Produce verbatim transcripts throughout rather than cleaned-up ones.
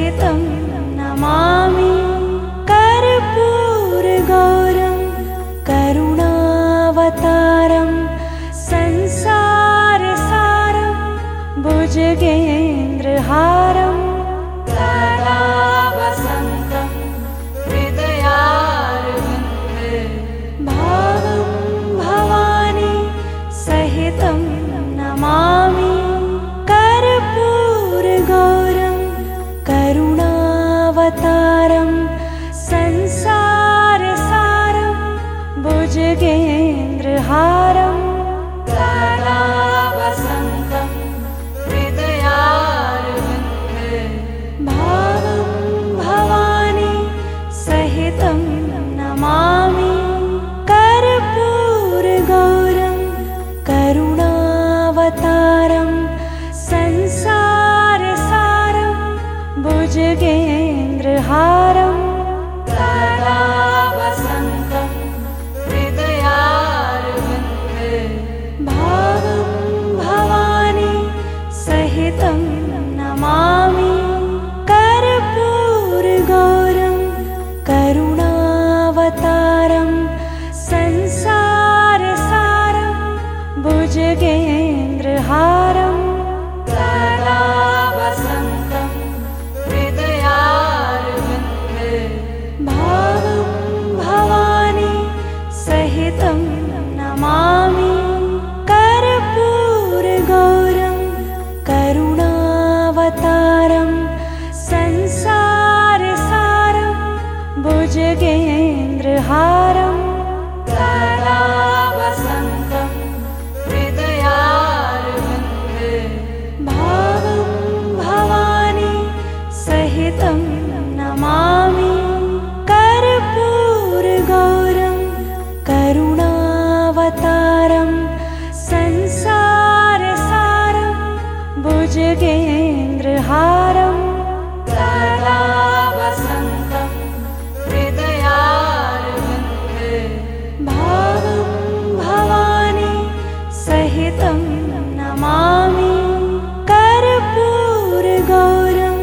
सहितं नमामि कर्पूरगौरं करुणावतारं संसारसारं भुजगेन्द्रहारं सदा वसन्तं हृदयारविन्दे भावं भवानी सहितं नमामि कर्पूरगौरं करुणावतारं संसारसारं भुजगेन्द्रहारं सदा वसन्तं हृदयारविन्दे भावं भवानी सहितं नमामि कर्पूरगौरं करुणावतारं संसारसारं भुजगेन्द्रहारं सदा वसन्तं हृदयारविन्दे भावं भवानी सहितं नमामि कर्पूरगौरं करुणावतारं संसारसारं भुजगेन्द्रहारं सदा वसन्तं हृदयारविन्दे भावं भवानी सहितं नमामि कर्पूरगौरं करुणावतारं संसारसारं भुजगेन्द्रहारं सदा वसन्तं हृदयारविन्दे भावं भवानी सहितं नमामि कर्पूरगौरं करुणावतारं संसारसारं भुजगेन्द्रहारं सदा वसन्तं हृदयारविन्दे भावं भवानी सहितं नमामि कर्पूरगौरं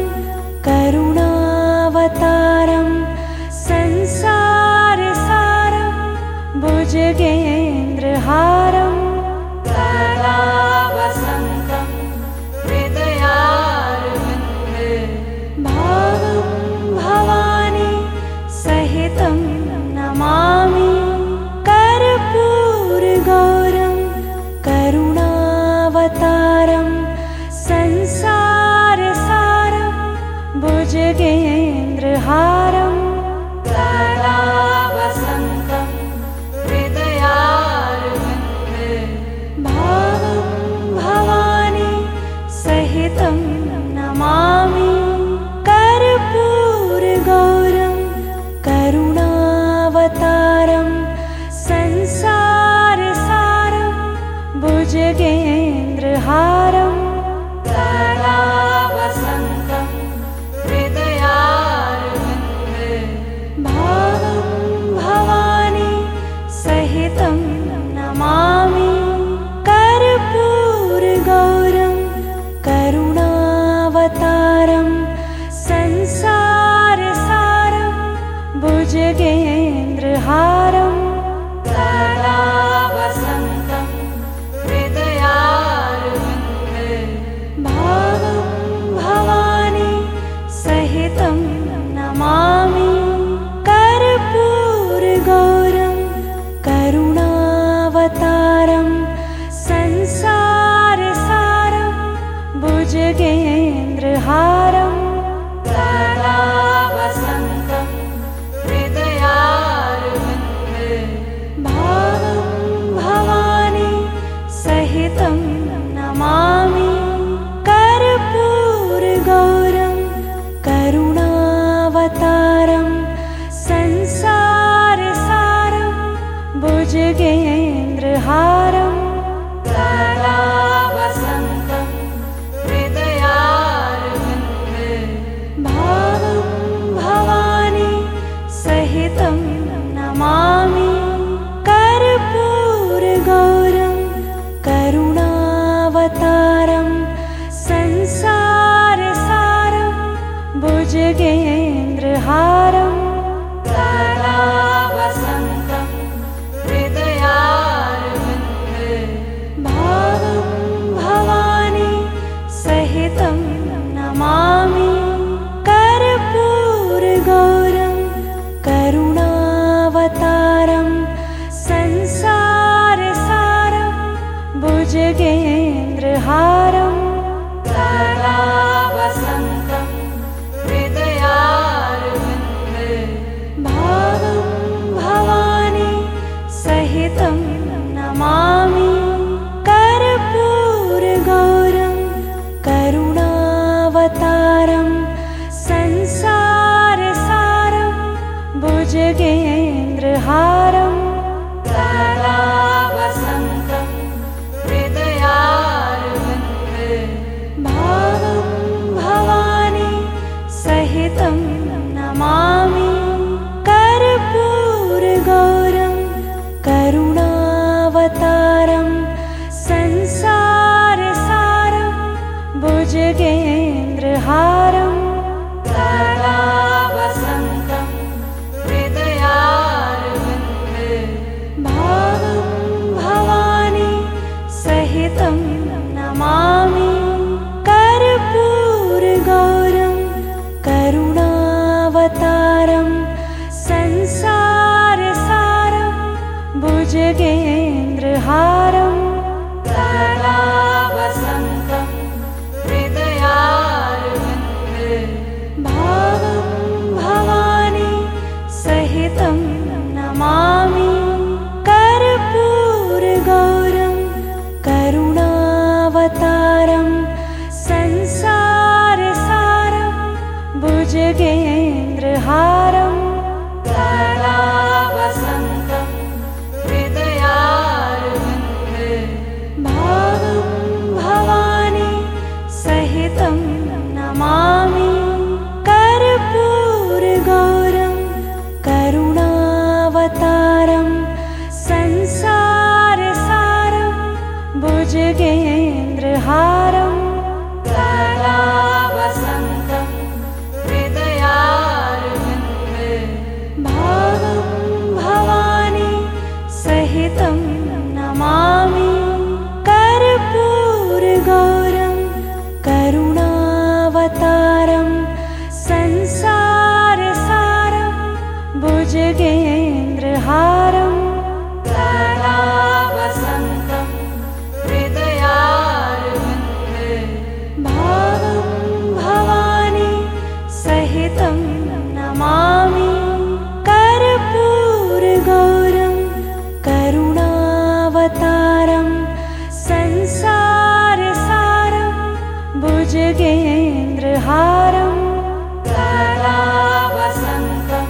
करुणावतारं संसारसारं भुजगेन्द्रहारं सदा वसन्तं हृदयारविन्दे भावं भवानी सहितं नमामि कर्पूरगौरं करुणावतारं संसारसारं भुजगेन्द्रहारं सदा वसन्तं हृदयारविन्दे भावं भवानी सहितं नमामि कर्पूरगौरं करुणावतारं संसारसारं भुजगेन्द्रहारं सदा वसन्तं हृदयारविन्दे भुजगेन्द्रहारं सदा वसन्तं हृदयारविन्दे भावं भवानी सहितं नमामि कर्पूरगौरं करुणावतारं संसारसारं भुजगेन्द्रहारं सदा वसन्तं हृदयारविन्दे भावं भवानी सहितं नमामि कर्पूरगौरं करुणावतारं संसारसारं भुजगेन्द्रहारं सदा वसन्तं हृदयारविन्दे भावं भवानी सहितं नमामि कर्पूरगौरं करुणावतारं संसारसारं भुजगेन्द्रहारं सदा वसन्तं हृदयारविन्दे भावं भवानी सहितं नमामि कर्पूरगौरं करुणावतारं संसारसारं भुजगेन्द्रहारं सदा वसन्तं हृदयारविन्दे भावं भवानी सहितं नमामि कर्पूरगौरं करुणावतारं संसारसारं भुजगेन्द्रहारं सदा वसन्तं हृदयारविन्दे भावं भवानी सहितं नमामि कर्पूरगौरं करुणावतारं संसारसारं भुजगेन्द्रहारं सदा वसन्तं हृदयारविन्दे भावं भवानी सहितं नमामि कर्पूरगौरं करुणावतारं संसारसारं भुजगेन्द्रहारं सदा वसन्तं हृदयारविन्दे भावं भवानी सहितं नमामि कर्पूरगौरं करुणावतारं संसारसारं भुजगेन्द्रहारं सदा वसन्तं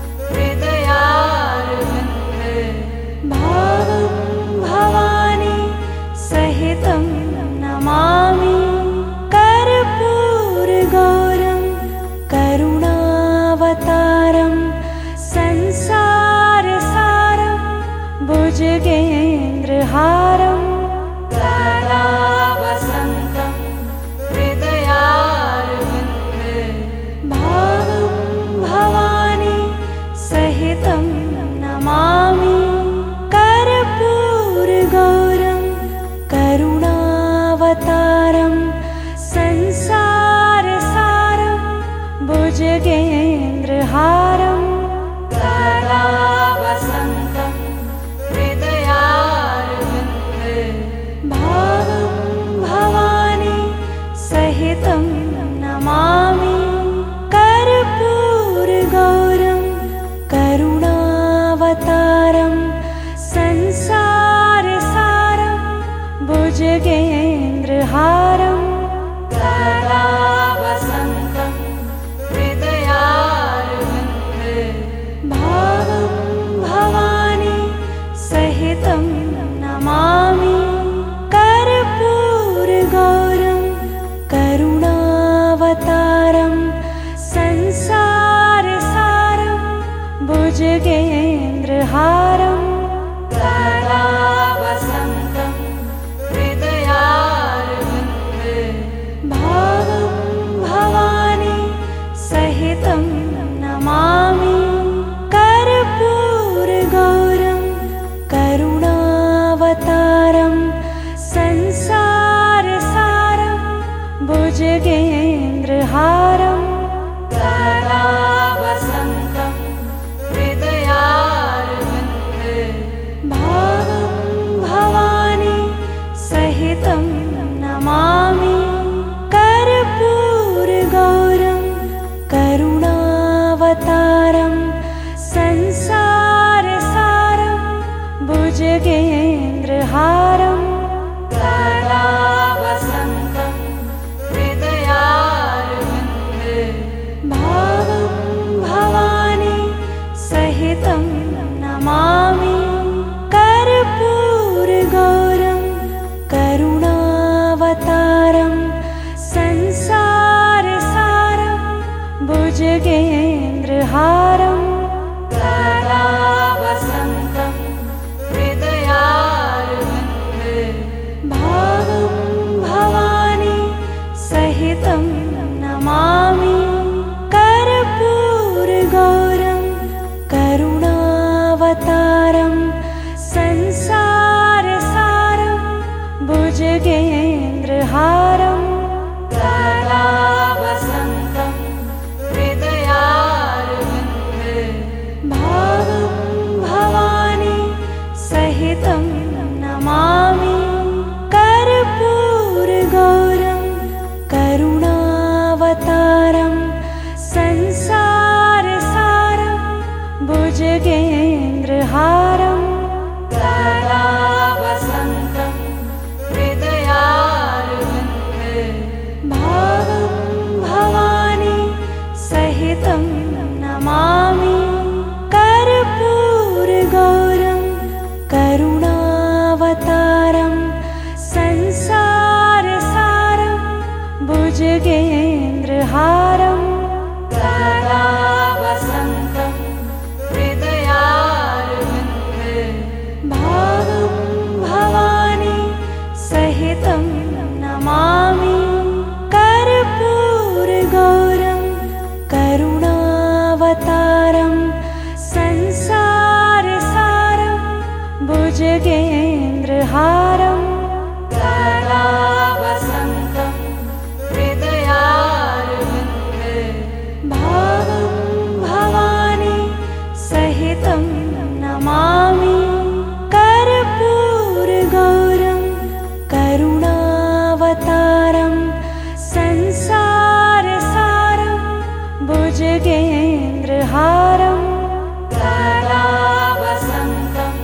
हृदयारविन्दे भावं भवानी सहितं नमामि कर्पूरगौरं करुणावतारं संसारसारं भुजगेन्द्रहारं सदा वसन्तं हृदयारविन्दे भावं भवानी सहितं नमामि कर्पूरगौरं करुणावतारं संसारसारं भुजगेन्द्रहारं सदा वसन्तं हृदयारविन्दे भावं भवानी सहितं नमामि कर्पूरगौरं करुणावतारं संसारसारं भुजगेन्द्रहारं सदा वसन्तं हृदयारविन्दे भावं भवानी भुजगेन्द्रहारं सदा वसन्तं हृदयारविन्दे भावं भवानी सहितं नमामि कर्पूरगौरं करुणावतारं संसारसारं भुजगेन्द्रहारं सदा वसन्तं हृदयारविन्दे भावं भवानी सहितं नमामि कर्पूरगौरं करुणावतारं संसारसारं भुजगेन्द्रहारं सदा वसन्तं हृदयारविन्दे भावं भवानी सहितं नमामि कर्पूरगौरं करुणावतारं संसारसारं भुजगेन्द्रहारं सदा वसन्तं हृदयारविन्दे भावं भवानी सहितं नमामि कर्पूरगौरं करुणावतारं संसारसारं भुजगेन्द्रहारं सदा वसन्तं हृदयारविन्दे भावं भवानी सहितं नमामि कर्पूरगौरं करुणावतारं संसारसारं भुजगेन्द्रहारं सदा वसन्तं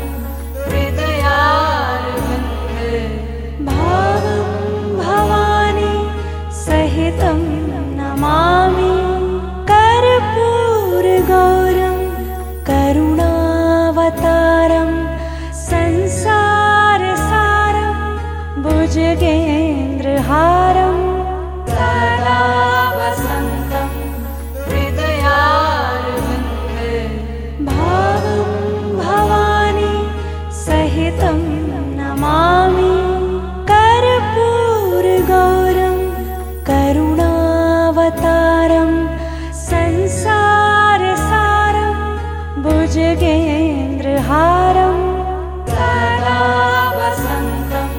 हृदयारविन्दे भावं भवानी सहितं नमामि कर्पूरगौरं करुणावतारं संसारसारं भुजगेन्द्रहारं सदा वसन्तं हृदयारविन्दे भावं भवानी सहितं नमामि कर्पूरगौरं करुणावतारं संसारसारं भुजगेन्द्रहारं सदा वसन्तं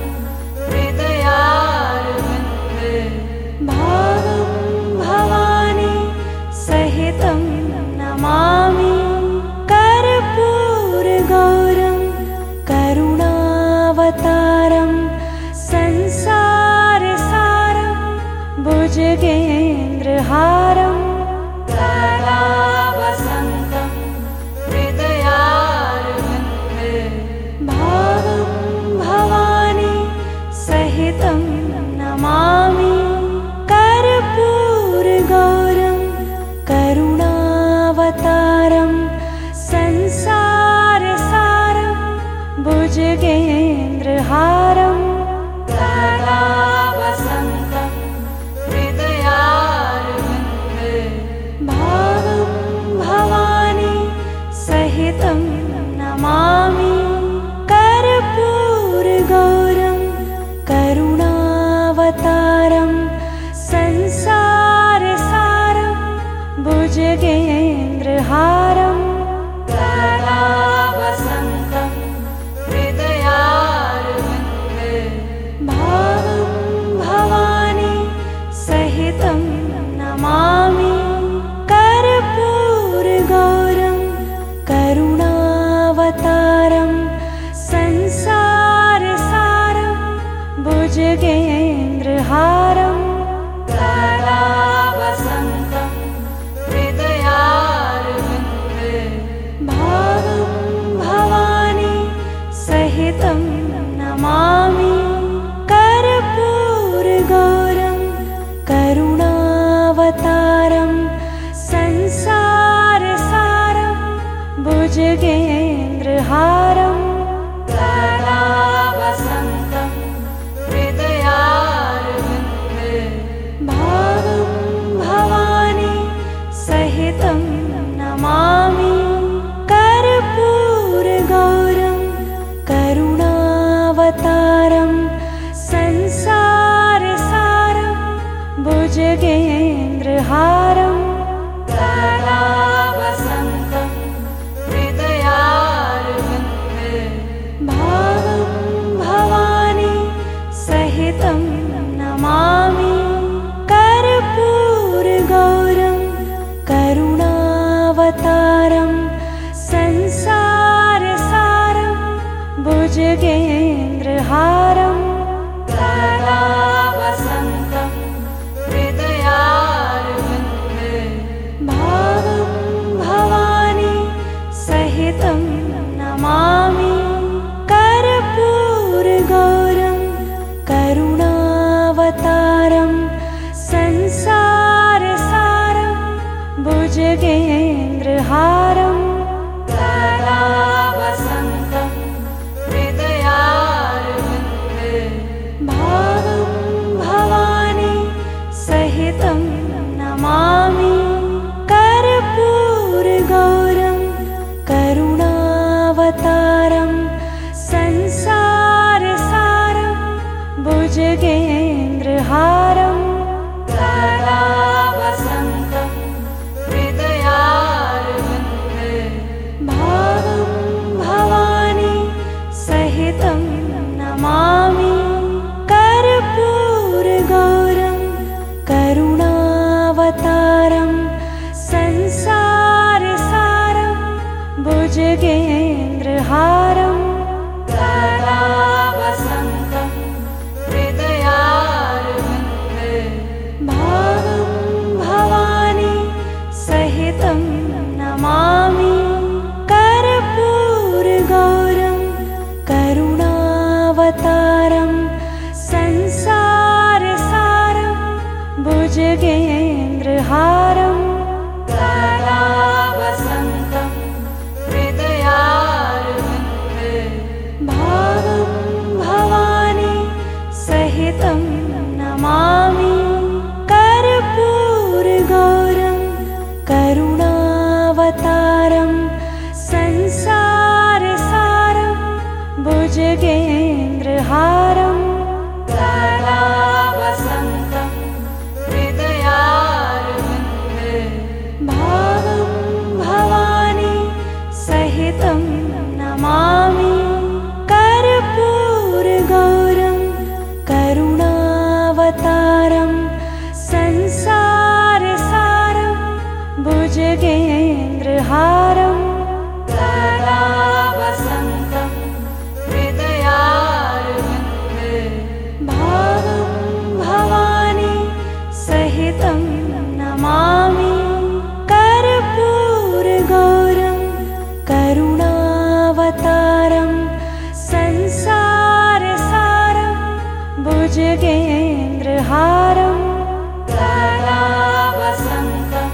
हृदयारविन्दे भावं भवानी सहितं नमामि कर्पूरगौरं करुणावतारं संसारसारं भुजगेन्द्रहारं सदा वसन्तं हृदयारविन्दे भावं भवानी सहितं नमामि कर्पूरगौरं करुणावतारं संसारसारं भुजगेन्द्रहारं सदा वसन्तं हृदयारविन्दे भावं भवानी सहितं नमामि कर्पूरगौरं करुणावतारं संसारसारं भुजगेन्द्रहारं सदा वसन्तं हृदयारविन्दे भावं भवानी सहितं नमामि कर्पूरगौरं करुणावतारं संसारसारं भुजगेन्द्रहारं सदा वसन्तं हृदयारविन्दे भुजगेन्द्रहारं सदा वसन्तं हृदयारविन्दे भावं भवानी सहितं नमामि कर्पूरगौरं करुणावतारं संसारसारं भुजगेन्द्रहारं सदा वसन्तं हृदयारविन्दे भावं भवानी सहितं नमामि कर्पूरगौरं करुणावतारं संसारसारं भुजगेन्द्रहारं सदा वसन्तं हृदयारविन्दे भावं भवानी सहितं नमामि कर्पूरगौरं करुणावतारं संसारसारं भुजगेन्द्रहारं सदा वसन्तं हृदयारविन्दे भावं भवानी सहितं नमामि कर्पूरगौरं करुणावतारं संसारसारं भुजगेन्द्रहारं सदा वसन्तं हृदयारविन्दे भावं भवानी सहितं नमामि कर्पूरगौरं करुणावतारं संसारसारं भुजगेन्द्रहारं सदा वसन्तं हृदयारविन्दे भावं भवानी सहितं नमामि कर्पूरगौरं करुणावतारं संसारसारं भुजगेन्द्रहारं सदा वसन्तं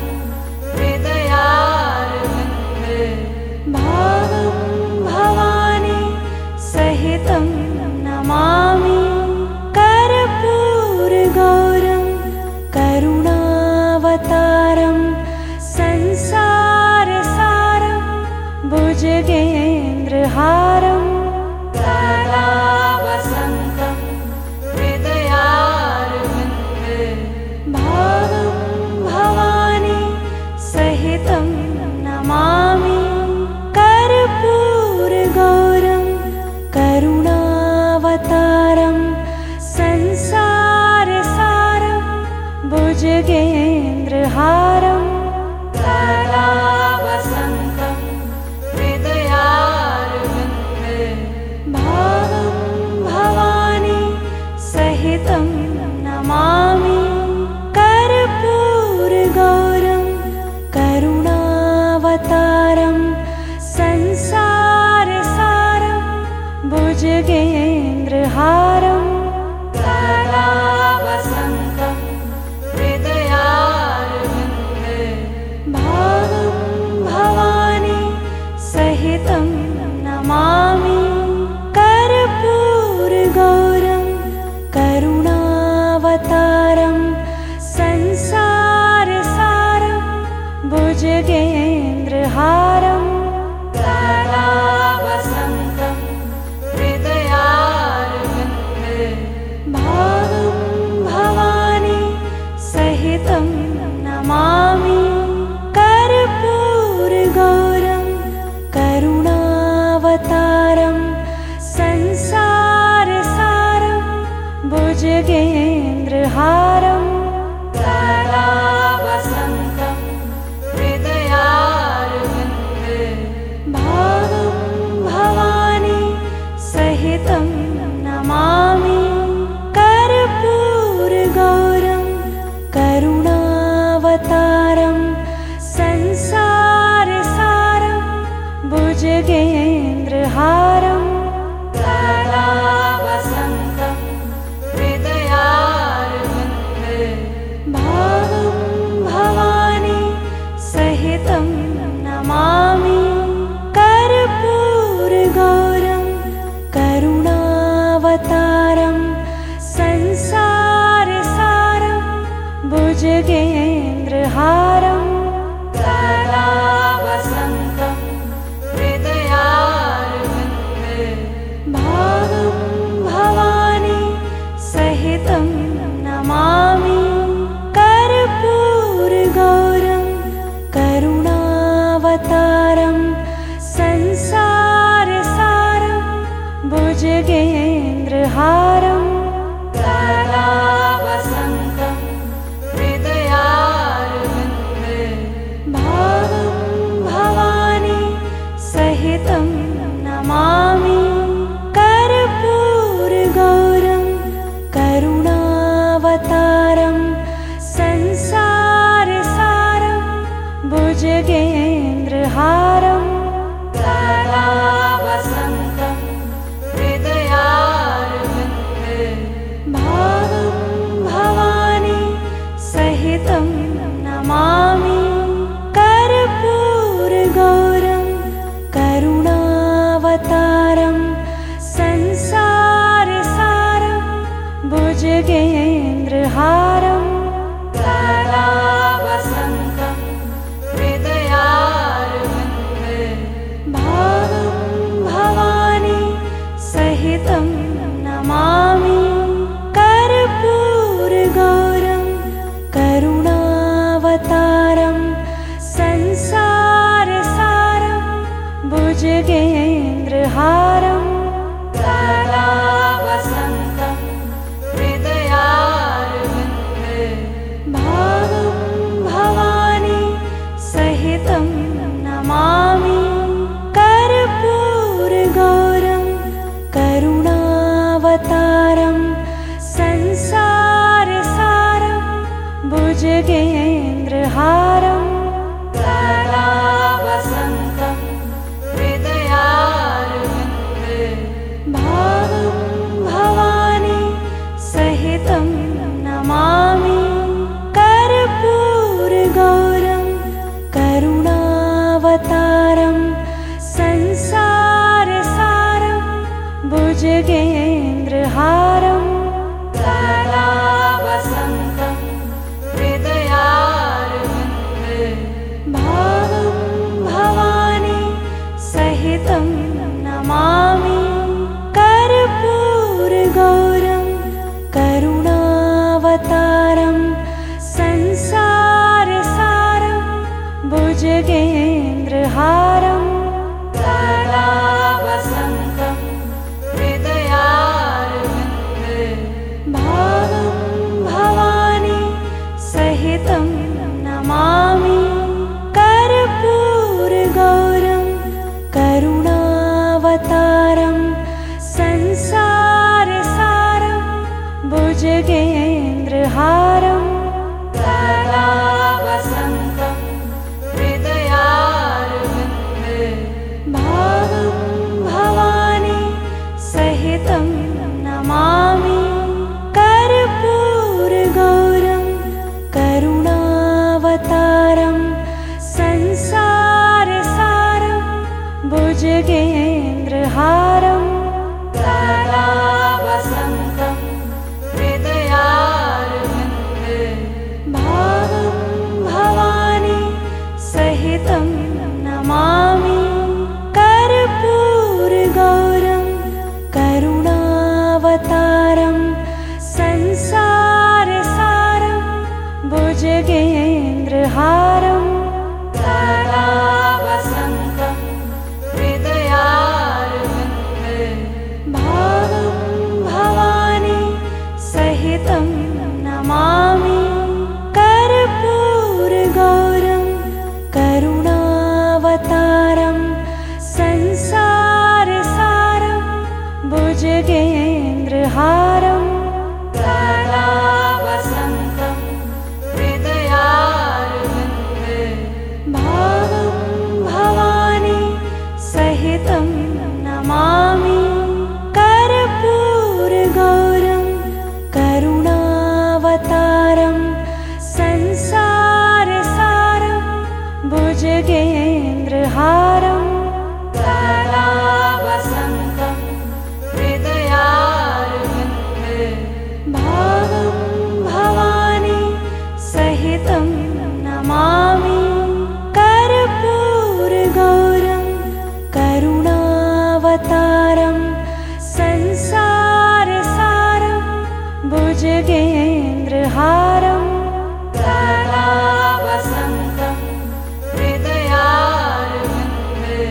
हृदयारविन्दे भावं भवानी सहितं नमामि कर्पूरगौरं करुणावतारं संसारसारं भुजगेन्द्रहारं सदा वसन्तं हृदयारविन्दे भावं भवानी सहितं नमामि कर्पूरगौरं करुणावतारं संसारसारं भुजगेन्द्रहारं सदा वसन्तं हृदयारविन्दे भावं भवानी सहितं नमामि कर्पूरगौरं करुणावतारं संसारसारं भुजगेन्द्रहारं सदा वसन्तं हृदयारविन्दे भावं भवानी सहितं नमामि कर्पूरगौरं करुणावतारं संसारसारं भुजगेन्द्रहारं सदा वसन्तं हृदयारविन्दे भावं भवानी सहितं नमामि कर्पूरगौरं करुणावतारं संसारसारं भुजगेन्द्रहारं सदा वसन्तं हृदयारविन्दे भावं भुजगेन्द्रहारं सदा वसन्तं हृदयारविन्दे भावं भवानी सहितं नमामि कर्पूरगौरं करुणावतारं संसारसारं भुजगेन्द्रहारं सदा वसन्तं हृदयारविन्दे भावं भवानी सहितं नमामि कर्पूरगौरं करुणावतारं संसारसारं भुजगेन्द्रहारं सदा वसन्तं हृदयारविन्दे भावं भवानी सहितं नमामि कर्पूरगौरं करुणावतारं संसारसारं भुजगेन्द्रहारं सदा वसन्तं हृदयारविन्दे भावं भवानी सहितं नमामि कर्पूरगौरं करुणावतारं संसारसारं भुजगेन्द्रहारं सदा वसन्तं हृदयारविन्दे भावं भवानी सहितं नमामि कर्पूरगौरं करुणावतारं संसारसारं भुजगेन्द्रहारं सदा वसन्तं हृदयारविन्दे भावं भवानी सहितं नमामि कर्पूरगौरं करुणावतारं संसारसारं भुजगेन्द्रहारं सदा वसन्तं हृदयारविन्दे भावं भवानी सहितं नमामि कर्पूरगौरं करुणावतारं संसारसारं भुजगेन्द्रहारं सदा वसन्तं हृदयारविन्दे भावं भवानी सहितं नमामि कर्पूरगौरं करुणावतारं संसारसारं भुजगेन्द्रहारं सदा वसन्तं हृदयारविन्दे भावं भवानी सहितं नमामि कर्पूरगौरं करुणावतारं संसारसारं भुजगेन्द्रहारं सदा वसन्तं हृदयारविन्दे भावं भवानी सहितं नमामि कर्पूरगौरं करुणावतारं संसारसारं भुजगेन्द्रहारं सदा वसन्तं हृदयारविन्दे भावं भवानी सहितं नमामि कर्पूरगौरं करुणावतारं संसारसारं भुजगेन्द्रहारं सदा वसन्तं हृदयारविन्दे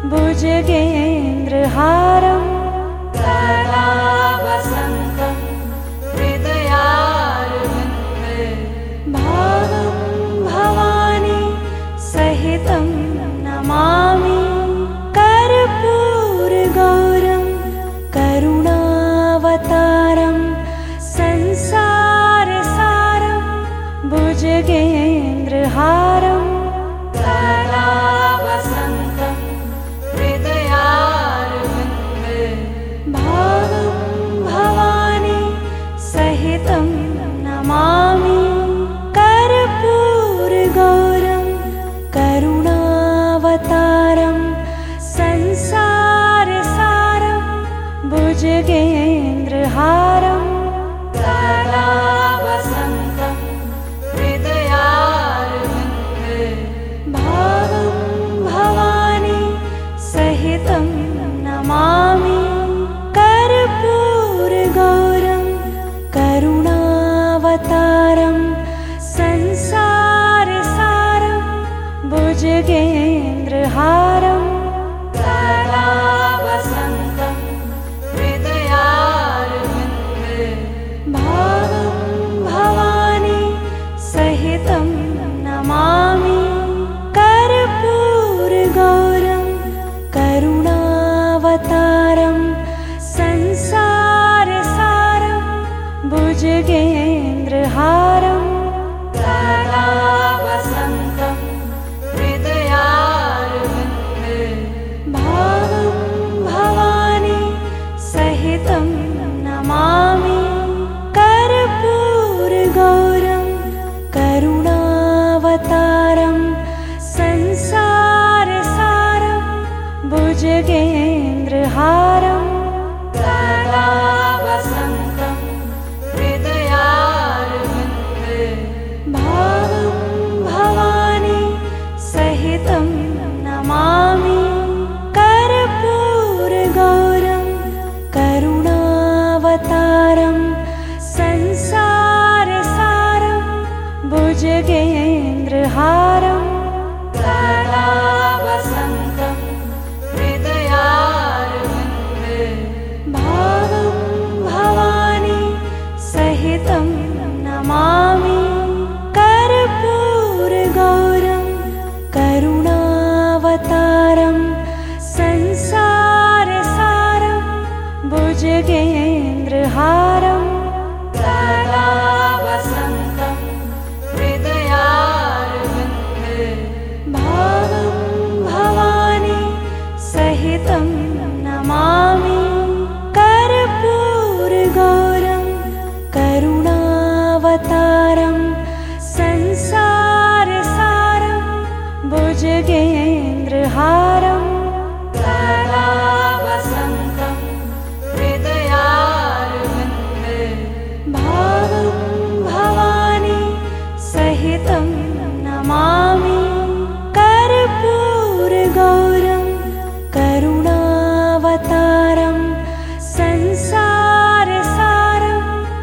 भुजगेन्द्रहारं सदा वसन्तं हृदयारविन्दे भावं भवानी सहितं नमामि कर्पूरगौरं करुणावतारं संसारसारं भुजगेन्द्रहारं सदा वसन्तं हृदयारविन्दे भावं भवानी सहितं नमामि कर्पूरगौरं करुणावतारं संसारसारं भुजगेन्द्रहारं सदा वसन्तं हृदयारविन्दे भावं भवानी सहितं नमामि कर्पूरगौरं करुणावतारं संसारसारं भुजगेन्द्रहारं सदा वसन्तं हृदयारविन्दे भावं भवानी सहितं नमामि कर्पूरगौरं करुणावतारं संसारसारं भुजगेन्द्रहारं सदा वसन्तं हृदयारविन्दे भावं भवानी सहितं नमामि कर्पूरगौरं करुणावतारं संसारसारं भुजगेन्द्रहारं सदा वसन्तं हृदयारविन्दे भावं भवानी सहितं नमामि कर्पूरगौरं करुणावतारं संसारसारं भुजगेन्द्रहारं सदा वसन्तं हृदयारविन्दे भावं भवानी सहितं नमामि कर्पूरगौरं करुणावतारं संसारसारं भुजगेन्द्रहारं सदा वसन्तं हृदयारविन्दे भावं भवानी सहितं नमामि कर्पूरगौरं करुणावतारं संसारसारं भुजगेन्द्रहारं सदा वसन्तं हृदयारविन्दे भावं भवानी सहितं नमामि कर्पूरगौरं करुणावतारं संसारसारं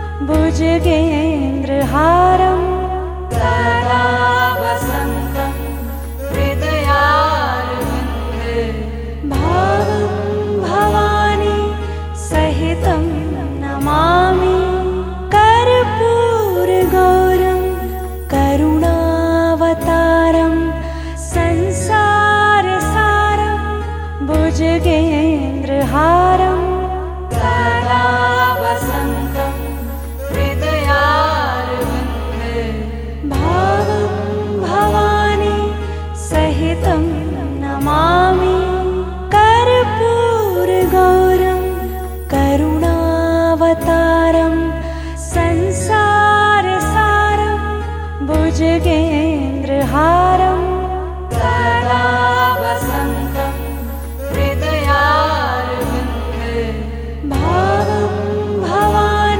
भुजगेन्द्रहारं सदा वसन्तं हृदयारविन्दे भावं भवानी सहितं नमामि कर्पूरगौरं करुणावतारं संसारसारं भुजगेन्द्रहारं सदा वसन्तं हृदयारविन्दे भावं भवानी सहितं नमामि कर्पूरगौरं करुणावतारं संसारसारं भुजगेन्द्रहारं सदा वसन्तं हृदयारविन्दे भावं भवानी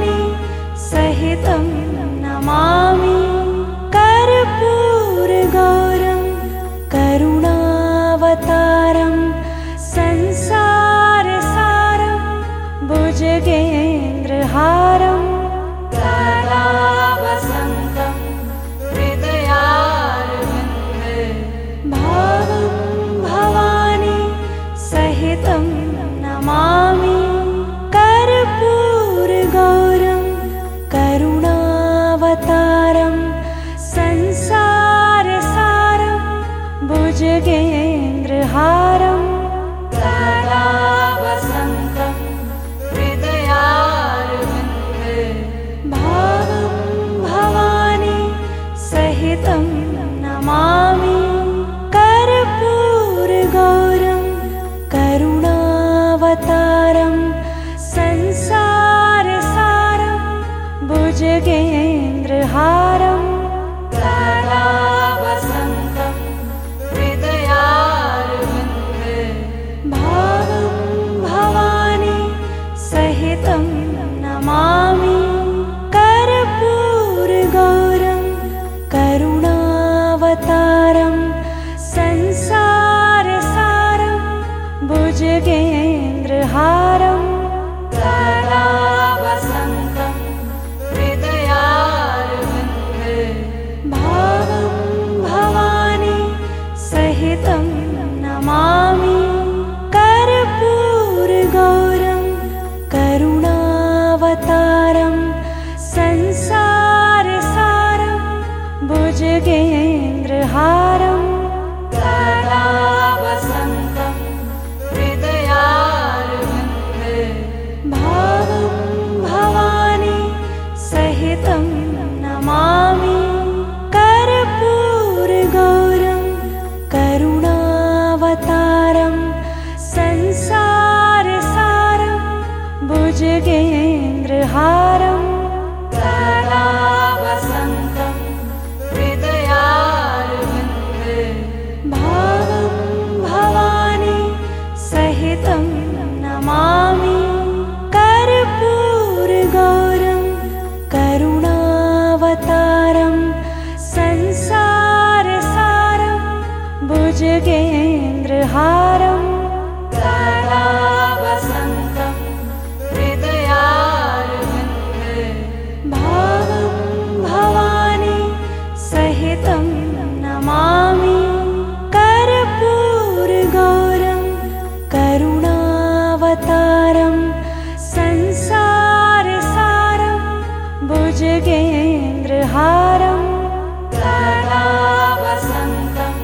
भुजगेन्द्रहारं सदा वसन्तं हृदयारविन्दे भावं भवानी सहितं नमामि कर्पूरगौरं करुणावतारं संसारसारं भुजगेन्द्रहारं सदा वसन्तं हृदयारविन्दे भावं भवानी सहितं नमामि कर्पूरगौरं करुणावतारं संसारसारं भुजगेन्द्रहारं सदा वसन्तं हृदयारविन्दे भावं भवानी सहितं नमामि कर्पूरगौरं करुणावतारं संसारसारं भुजगेन्द्रहारं सदा वसन्तं हृदयारविन्दे भावं भवानी सहितं नमामि कर्पूरगौरं करुणावतारं संसारसारं भुजगेन्द्रहारं सदा वसन्तं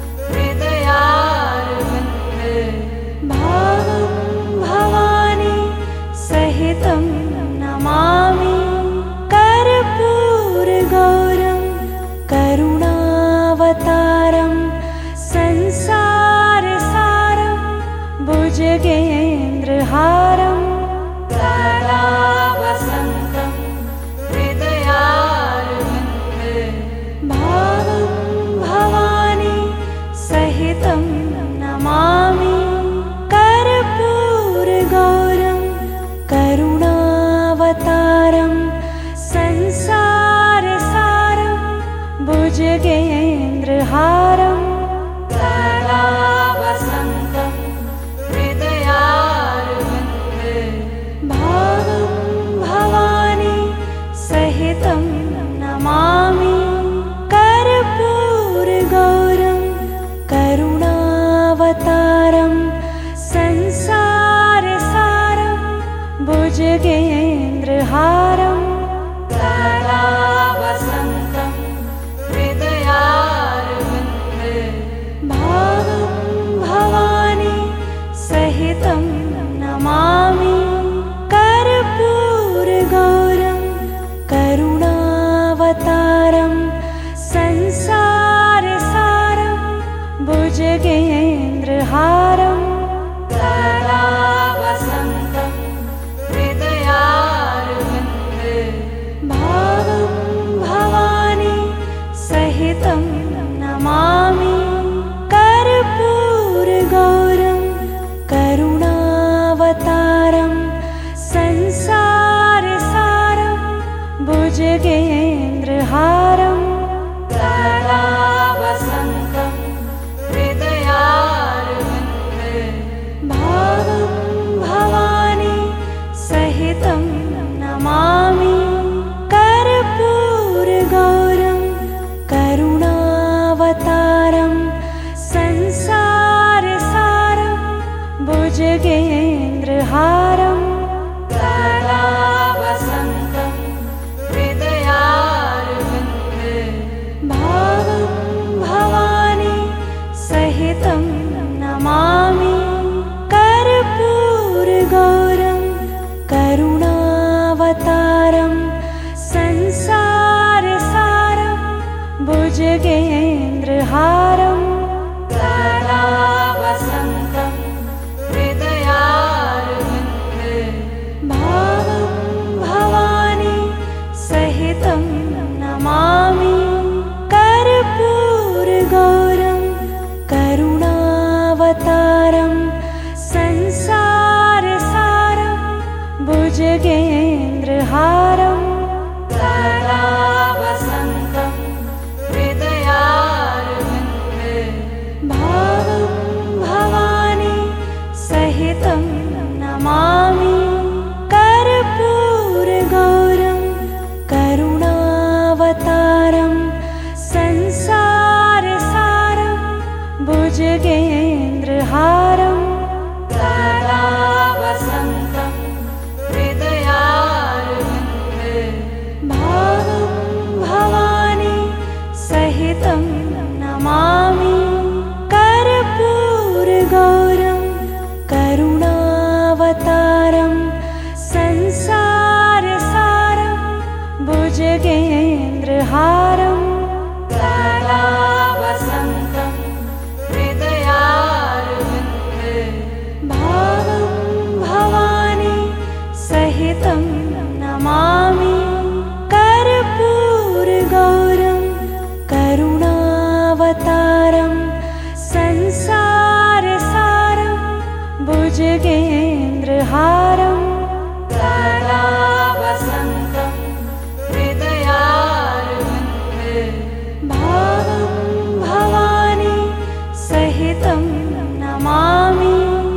हृदयारविन्दे भावं भवानी सहितं नमामि कर्पूरगौरं करुणावतारं संसारसारं भुजगेन्द्रहारं सदा वसन्तं हृदयारविन्दे भावं भवानी सहितं नमामि कर्पूरगौरं करुणावतारं संसारसारं भुजगेन्द्रहारं सदा वसन्तं हृदयारविन्दे भावं भवानी सहितं नमामि कर्पूरगौरं करुणावतारं संसारसारं भुजगेन्द्रहारं सदा वसन्तं हृदयारविन्दे भावं भवानी सहितं नमामि कर्पूरगौरं करुणावतारं संसारसारं भुजगेन्द्रहारं सदा वसन्तं हृदयारविन्दे भावं भवानी सहितं नमामि कर्पूरगौरं करुणावतारं संसारसारं भुजगेन्द्रहारं सदा वसन्तं हृदयारविन्दे भावं भवानी सहितं नमामि कर्पूरगौरं करुणावतारं संसारसारं भुजगेन्द्रहारं सदा वसन्तं हृदयारविन्दे भावं भवानी सहितं नमामि कर्पूरगौरं करुणावतारं संसारसारं भुजगेन्द्रहारं सदा वसन्तं हृदयारविन्दे भुजगेन्द्रहारं सदा वसन्तं हृदयारविन्दे भावं भवानी सहितं नमामि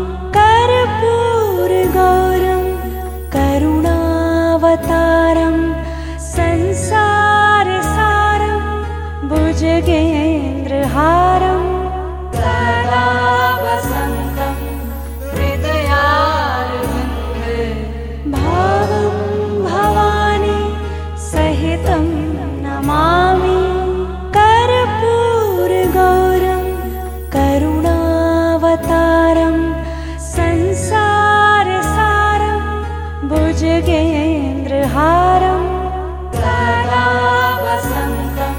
कर्पूरगौरं करुणावतारं संसारसारं भुजगेन्द्रहारं सदा वसन्तं हृदयारविन्दे भावं भवानी सहितं नमामि कर्पूरगौरं करुणावतारं संसारसारं भुजगेन्द्रहारं सदा वसन्तं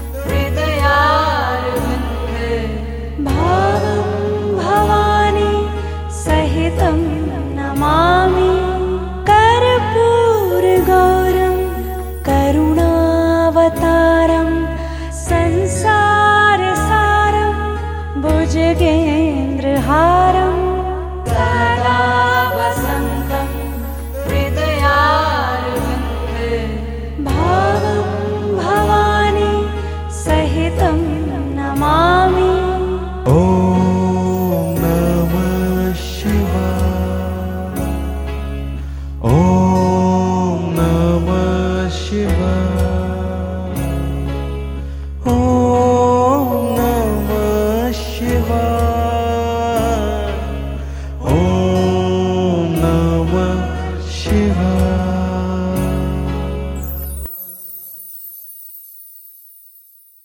हृदयारविन्दे भावं भवानी सहितं नमामि कर्पूरगौरं करुणावतारं संसारसारं भुजगेन्द्रहारं सदा वसन्तं हृदयारविन्दे भावं भवानी सहितं नमामि। ॐ